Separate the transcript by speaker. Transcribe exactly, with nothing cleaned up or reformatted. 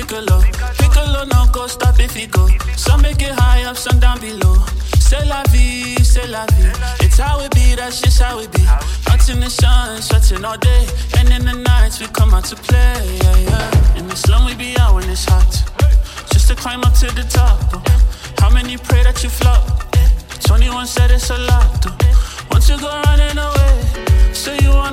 Speaker 1: Piccolo, Piccolo, no go stop if you go. Some make it high up, some down below. C'est la vie, c'est la vie. It's how it be, that's just how it be. Out in the sun, sweating all day. And in the nights we come out to play, yeah, yeah. In the slum we be out when it's hot. Just to climb up to the top, though. How many pray that you flop? twenty-one said it's a lot, though. Once you go running away, so you want